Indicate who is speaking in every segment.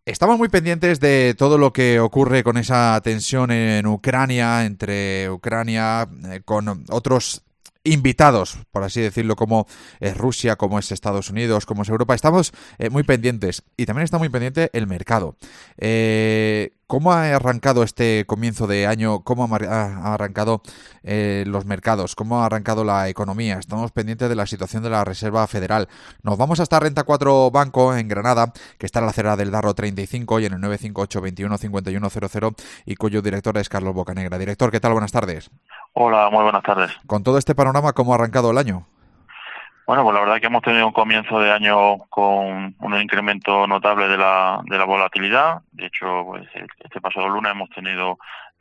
Speaker 1: Estamos muy pendientes de todo lo que ocurre con esa tensión en Ucrania, entre Ucrania, con otros invitados, por así decirlo, como es Rusia, como es Estados Unidos, como es Europa. Estamos muy pendientes y también está muy pendiente el mercado. ¿Cómo ha arrancado este comienzo de año? ¿Cómo ha arrancado los mercados? ¿Cómo ha arrancado la economía? Estamos pendientes de la situación de la Reserva Federal. Nos vamos hasta Renta 4 Banco en Granada, que está en la acera del Darro 35 y en el 958 21 5100, y cuyo director es Carlos Bocanegra. Director, ¿qué tal? Buenas tardes.
Speaker 2: Hola, muy buenas tardes.
Speaker 1: Con todo este panorama, ¿cómo ha arrancado el año?
Speaker 2: Bueno, pues la verdad que hemos tenido un comienzo de año con un incremento notable de la volatilidad. De hecho, pues este pasado lunes hemos tenido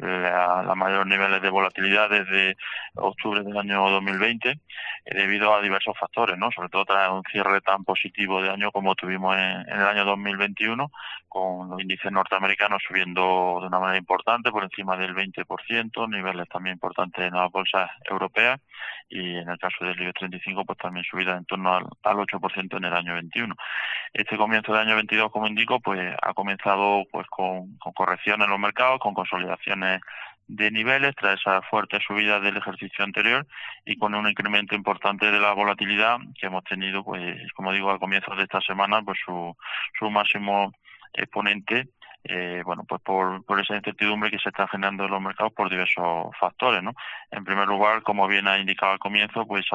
Speaker 2: los mayores niveles de volatilidad desde octubre del año 2020, debido a diversos factores, ¿no? Sobre todo tras un cierre tan positivo de año como tuvimos en el año 2021, con los índices norteamericanos subiendo de una manera importante, por encima del 20%, niveles también importantes en las bolsas europeas, y en el caso del IBEX 35 pues también subida en torno al 8% en el año 21. Este comienzo del año 22, como indico, pues ha comenzado pues con correcciones en los mercados, con consolidaciones de niveles tras esa fuerte subida del ejercicio anterior, y con un incremento importante de la volatilidad que hemos tenido, pues como digo, al comienzo de esta semana, pues su máximo exponente, bueno, pues por esa incertidumbre que se está generando en los mercados por diversos factores, ¿no? En primer lugar, como bien ha indicado al comienzo, pues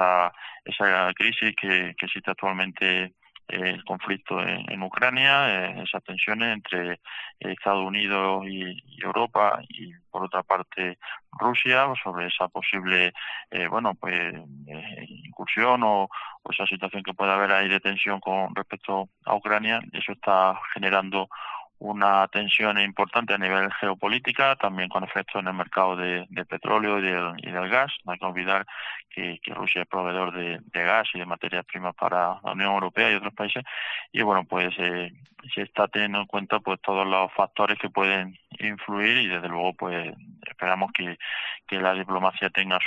Speaker 2: esa crisis que existe actualmente, el conflicto en Ucrania, esas tensiones entre Estados Unidos y Europa, y por otra parte Rusia, sobre esa posible, bueno, pues incursión o esa situación que puede haber ahí de tensión con respecto a Ucrania. Eso está generando una tensión importante a nivel geopolítica, también con efectos en el mercado de petróleo y del gas. No hay que olvidar que Rusia es proveedor de gas y de materias primas para la Unión Europea y otros países. Y bueno, pues se está teniendo en cuenta pues todos los factores que pueden influir, y desde luego pues esperamos que la diplomacia tenga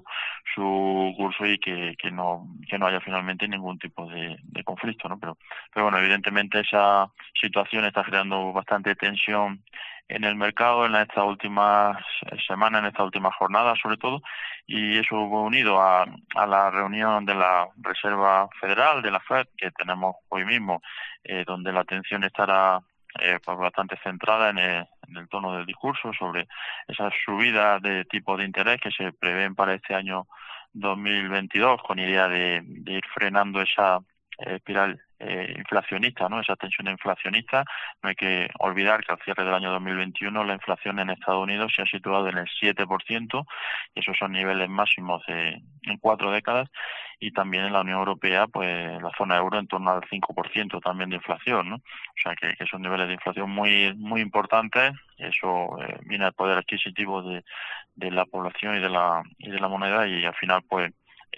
Speaker 2: su curso, y que no haya finalmente ningún tipo de conflicto, ¿no? Pero bueno, evidentemente esa situación está creando bastante tensión en el mercado en estas últimas semanas, en estas últimas jornadas sobre todo, y eso unido a la reunión de la Reserva Federal, de la Fed, que tenemos hoy mismo, donde la atención estará pues bastante centrada en el tono del discurso sobre esas subidas de tipo de interés que se prevén para este año 2022, con idea de ir frenando esa espiral inflacionista, ¿no? Esa tensión inflacionista. No hay que olvidar que al cierre del año 2021 la inflación en Estados Unidos se ha situado en el 7%, y esos son niveles máximos en 4 décadas, y también en la Unión Europea, pues la zona euro en torno al 5% también de inflación, ¿no? O sea que son niveles de inflación muy muy importantes. Eso mina el poder adquisitivo de la población y de la moneda, y al final pues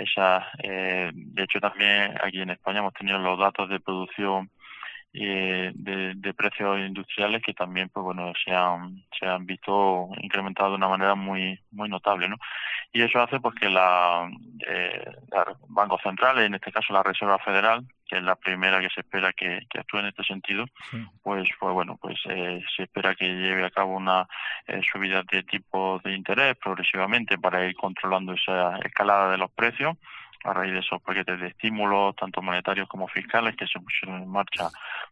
Speaker 2: de hecho también aquí en España hemos tenido los datos de producción de precios industriales, que también pues bueno se han visto incrementados de una manera muy muy notable, ¿no? Y eso hace pues que la bancos centrales, en este caso la Reserva Federal, que es la primera que se espera que actúe en este sentido,
Speaker 1: Sí.
Speaker 2: pues bueno, pues se espera que lleve a cabo una subida de tipos de interés progresivamente para ir controlando esa escalada de los precios, a raíz de esos paquetes de estímulos, tanto monetarios como fiscales, que se pusieron en marcha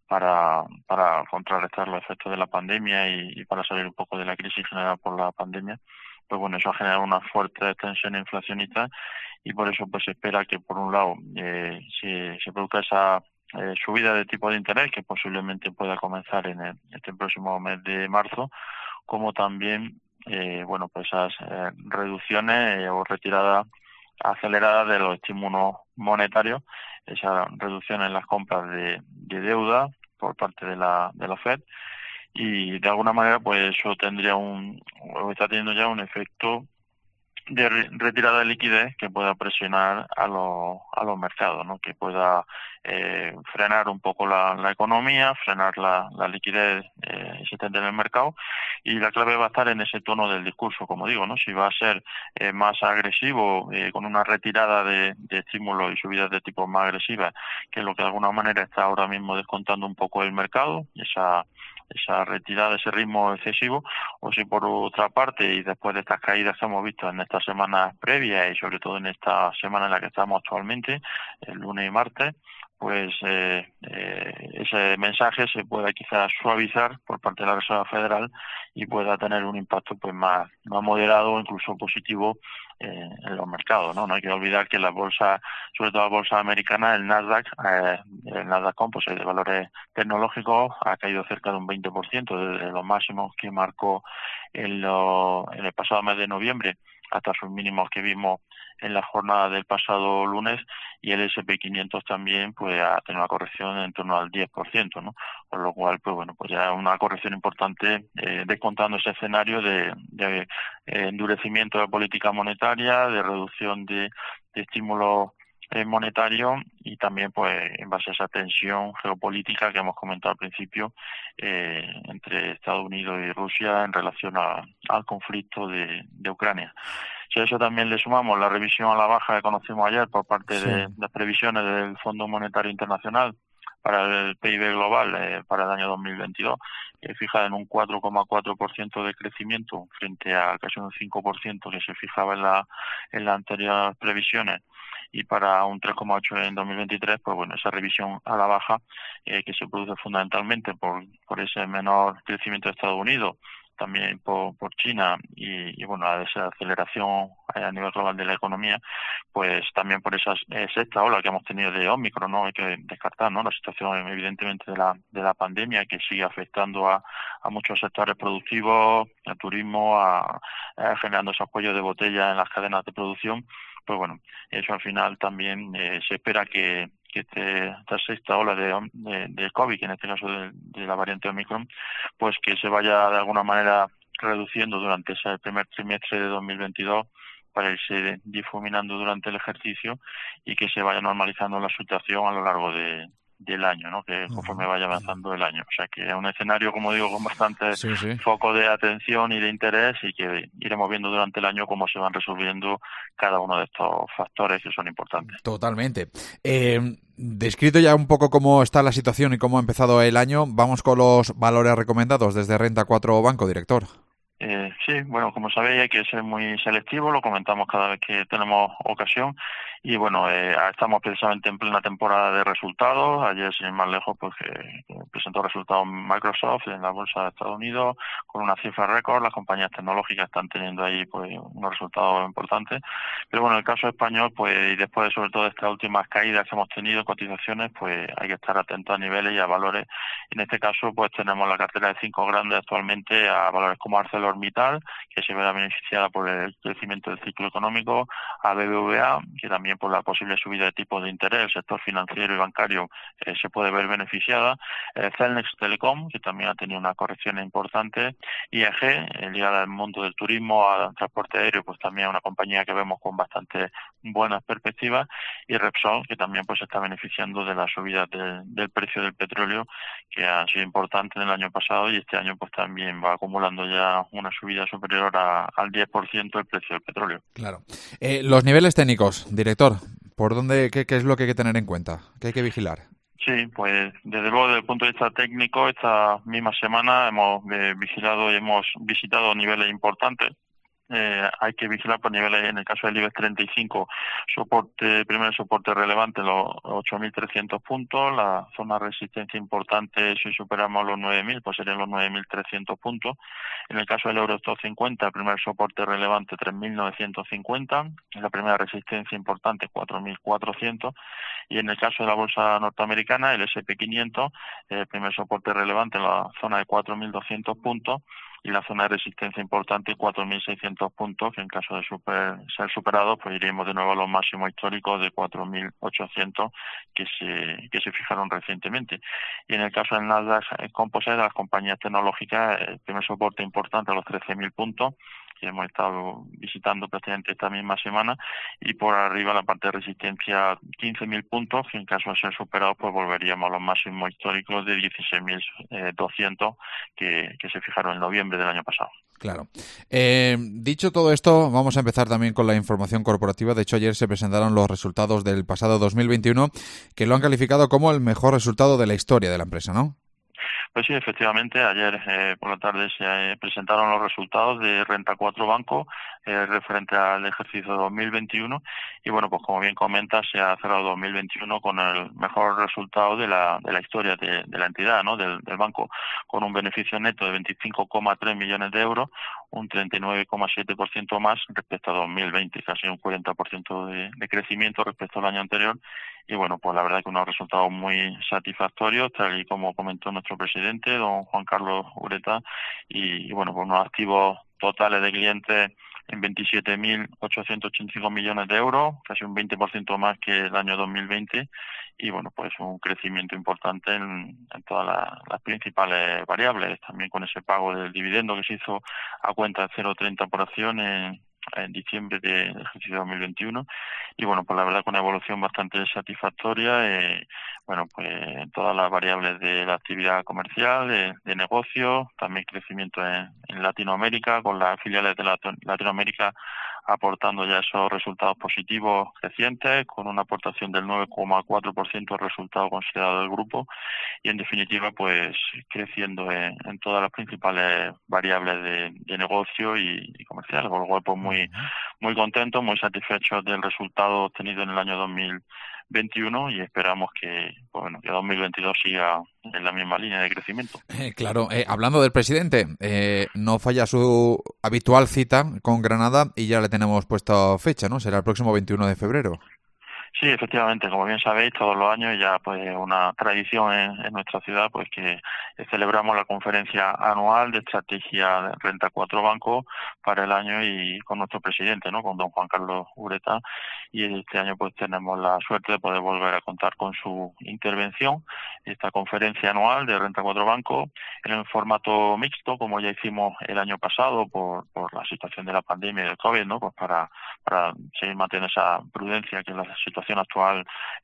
Speaker 2: para contrarrestar los efectos de la pandemia y para salir un poco de la crisis generada por la pandemia. Pues bueno, eso ha generado una fuerte tensión inflacionista, y por eso pues se espera que por un lado se produzca esa subida de tipo de interés, que posiblemente pueda comenzar en este próximo mes de marzo, como también bueno, pues esas reducciones o retiradas aceleradas de los estímulos monetarios, esa reducción en las compras de deuda por parte de la Fed, y de alguna manera pues eso tendría o está teniendo ya un efecto de retirada de liquidez que pueda presionar a los mercados, ¿no? Que pueda frenar un poco la economía, frenar la liquidez existente en el mercado. Y la clave va a estar en ese tono del discurso, como digo, ¿no? Si va a ser más agresivo, con una retirada de estímulos y subidas de tipos más agresivas, que es lo que de alguna manera está ahora mismo descontando un poco el mercado, y esa esa retirada, ese ritmo excesivo, o si por otra parte, y después de estas caídas que hemos visto en estas semanas previas y sobre todo en esta semana en la que estamos actualmente, el lunes y martes, pues ese mensaje se pueda quizás suavizar por parte de la Reserva Federal y pueda tener un impacto pues más moderado o incluso positivo en los mercados, ¿no? No hay que olvidar que las bolsas, sobre todo la bolsa americana, el Nasdaq Composite de valores tecnológicos ha caído cerca de un 20% desde los máximos que marcó en el pasado mes de noviembre hasta sus mínimos que vimos en la jornada del pasado lunes, y el S&P 500 también pues ha tenido una corrección en torno al 10%, ¿no? Con lo cual, pues bueno, pues ya una corrección importante, descontando ese escenario de endurecimiento de política monetaria, de reducción de estímulos monetario, y también pues en base a esa tensión geopolítica que hemos comentado al principio entre Estados Unidos y Rusia en relación al conflicto de Ucrania. Si a eso también le sumamos la revisión a la baja que conocimos ayer por parte de las previsiones del Fondo Monetario Internacional para el PIB global para el año 2022, fija en un 4,4% de crecimiento frente a casi un 5% que se fijaba en las anteriores previsiones, y para un 3,8 en 2023, pues bueno, esa revisión a la baja que se produce fundamentalmente por ese menor crecimiento de Estados Unidos, también por China y bueno, a esa aceleración a nivel global de la economía, pues también por esa sexta ola que hemos tenido de Ómicron, ¿no? Hay que descartar, ¿no?, la situación evidentemente de la pandemia, que sigue afectando a muchos sectores productivos, al turismo, generando esos cuellos de botella en las cadenas de producción. Pues bueno, eso al final también se espera que esta sexta ola de COVID, en este caso de la variante Omicron, pues que se vaya de alguna manera reduciendo durante ese primer trimestre de 2022 para irse difuminando durante el ejercicio y que se vaya normalizando la situación a lo largo del año, ¿no?, que conforme vaya avanzando el año. O sea que es un escenario, como digo, con bastante foco de atención y de interés, y que iremos viendo durante el año cómo se van resolviendo cada uno de estos factores que son importantes.
Speaker 1: Totalmente. Descrito ya un poco cómo está la situación y cómo ha empezado el año, vamos con los valores recomendados desde Renta 4 Banco, director.
Speaker 2: Sí, bueno, como sabéis hay que ser muy selectivo, lo comentamos cada vez que tenemos ocasión, y bueno, estamos precisamente en plena temporada de resultados. Ayer, sin ir más lejos, pues presentó resultados Microsoft en la bolsa de Estados Unidos con una cifra récord. Las compañías tecnológicas están teniendo ahí pues unos resultados importantes, pero bueno, en el caso español, pues y después sobre todo de estas últimas caídas que hemos tenido en cotizaciones, pues hay que estar atentos a niveles y a valores. En este caso, pues tenemos la cartera de 5 grandes actualmente a valores como ArcelorMittal, que se verá beneficiada por el crecimiento del ciclo económico, a BBVA, que también por la posible subida de tipos de interés, el sector financiero y bancario se puede ver beneficiada, Celnex Telecom, que también ha tenido una corrección importante, IAG, ligada al mundo del turismo, al transporte aéreo, pues también es una compañía que vemos con bastante buenas perspectivas, y Repsol, que también pues está beneficiando de la subida del precio del petróleo, que ha sido importante en el año pasado, y este año pues también va acumulando ya una subida superior al 10% del precio del petróleo.
Speaker 1: Claro. Los niveles técnicos, director, ¿por dónde, qué es lo que hay que tener en cuenta? ¿Qué hay que vigilar?
Speaker 2: Sí, pues desde luego desde el punto de vista técnico, esta misma semana hemos vigilado y hemos visitado niveles importantes. Hay que vigilar por niveles, en el caso del IBEX 35, primer soporte relevante, los 8.300 puntos, la zona de resistencia importante, si superamos los 9.000, pues serían los 9.300 puntos. En el caso del Eurostoxx 50, el primer soporte relevante, 3.950, la primera resistencia importante, 4.400, y en el caso de la bolsa norteamericana, el S&P 500, el primer soporte relevante en la zona de 4.200 puntos, y la zona de resistencia importante 4.600 puntos, que en caso de ser superado, pues iremos de nuevo a los máximos históricos de 4.800 que se fijaron recientemente. Y en el caso del Nasdaq Composite, de las compañías tecnológicas, el primer soporte importante a los 13.000 puntos, que hemos estado visitando prácticamente esta misma semana, y por arriba la parte de resistencia 15.000 puntos, que en caso de ser superados pues volveríamos a los máximos históricos de 16.200 que se fijaron en noviembre del año pasado.
Speaker 1: Claro. Dicho todo esto, vamos a empezar también con la información corporativa. De hecho, ayer se presentaron los resultados del pasado 2021, que lo han calificado como el mejor resultado de la historia de la empresa, ¿no?
Speaker 2: Pues sí, efectivamente, ayer por la tarde se presentaron los resultados de Renta 4 Banco referente al ejercicio 2021 y bueno, pues como bien comenta, se ha cerrado 2021 con el mejor resultado de la historia de la entidad, ¿no? Del banco, con un beneficio neto de 25,3 millones de euros, un 39,7% más respecto a 2020, casi un 40% de crecimiento respecto al año anterior. Y bueno, pues la verdad que unos resultados muy satisfactorios, tal y como comentó nuestro presidente, don Juan Carlos Ureta, y bueno, pues unos activos totales de clientes en 27.885 millones de euros, casi un 20% más que el año 2020, y bueno, pues un crecimiento importante en todas las principales variables, también con ese pago del dividendo que se hizo a cuenta de 0,30 por acción en diciembre del ejercicio 2021 y bueno, pues la verdad con una evolución bastante satisfactoria, bueno, pues en todas las variables de la actividad comercial, de negocio, también crecimiento en Latinoamérica, con las filiales de Latinoamérica aportando ya esos resultados positivos crecientes, con una aportación del 9,4% del resultado considerado del grupo y en definitiva pues creciendo en todas las principales variables de negocio y comercial, con lo cual pues muy contentos, muy satisfechos del resultado obtenido en el año 2021 y esperamos que pues, bueno, que 2022 siga en la misma línea de crecimiento.
Speaker 1: Claro, hablando del presidente, no falla su habitual cita con Granada y ya le tenemos puesta fecha, ¿no? Será el próximo 21 de febrero.
Speaker 2: Sí, efectivamente, como bien sabéis, todos los años ya pues una tradición en nuestra ciudad pues que celebramos la conferencia anual de estrategia de Renta 4 Banco para el año y con nuestro presidente, ¿no? Con don Juan Carlos Ureta y este año pues tenemos la suerte de poder volver a contar con su intervención, esta conferencia anual de Renta 4 Banco en el formato mixto como ya hicimos el año pasado por la situación de la pandemia y del COVID, ¿no? Pues para seguir manteniendo esa prudencia que es la situación actual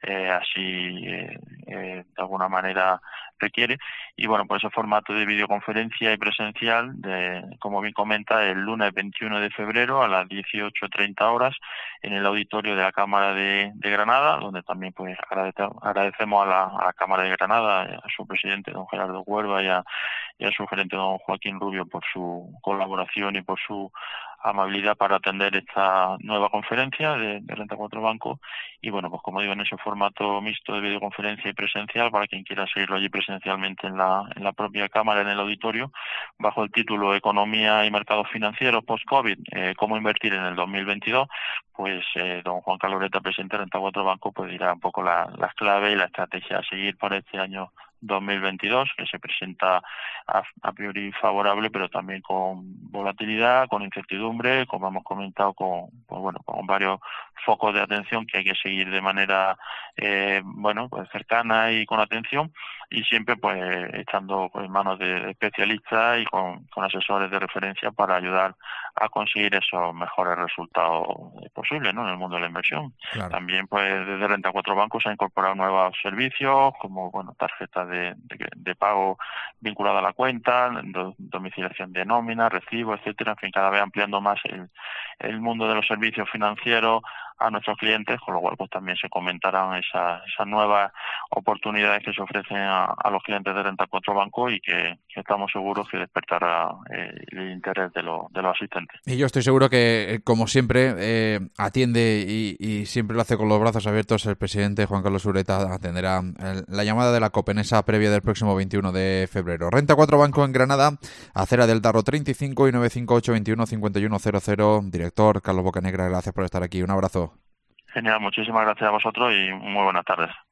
Speaker 2: de alguna manera requiere y bueno, por ese formato de videoconferencia y presencial como bien comenta, el lunes 21 de febrero a las 18:30 horas en el auditorio de la Cámara de Granada, donde también pues agradecemos a la Cámara de Granada, a su presidente don Gerardo Cuerva y a su gerente don Joaquín Rubio por su colaboración y por su amabilidad para atender esta nueva conferencia de Renta 4 Banco y bueno, pues como digo, en ese formato mixto de videoconferencia y presencial para quien quiera seguirlo allí presencialmente en la propia cámara, en el auditorio, bajo el título Economía y mercados financieros post-COVID, cómo invertir en el 2022, pues don Juan Carlos Ureta, presidente de Renta 4 Banco, pues dirá un poco las claves y la estrategia a seguir para este año 2022, que se presenta a priori favorable, pero también con volatilidad, con incertidumbre, como hemos comentado, con varios focos de atención que hay que seguir de manera pues cercana y con atención y siempre pues estando en manos de especialistas y con asesores de referencia para ayudar a conseguir esos mejores resultados posibles, ¿no? En el mundo de la inversión.
Speaker 1: Claro.
Speaker 2: También pues desde Renta 4 Bancos se han incorporado nuevos servicios como tarjetas de pago vinculada a la cuenta, domiciliación de nómina, recibo, etcétera, en fin, cada vez ampliando más el mundo de los servicios financieros a nuestros clientes, con lo cual pues también se comentarán esas nuevas oportunidades que se ofrecen a los clientes de Renta 4 Banco y que estamos seguros que despertará el interés de los asistentes.
Speaker 1: Y yo estoy seguro que, como siempre, atiende y siempre lo hace con los brazos abiertos el presidente Juan Carlos Ureta. Atenderá la llamada de la COP en esa previa del próximo 21 de febrero. Renta 4 Banco en Granada, acera del Darro 35 y 958-21-5100. Director Carlos Bocanegra, gracias por estar aquí. Un abrazo.
Speaker 2: Genial, muchísimas gracias a vosotros y muy buenas tardes.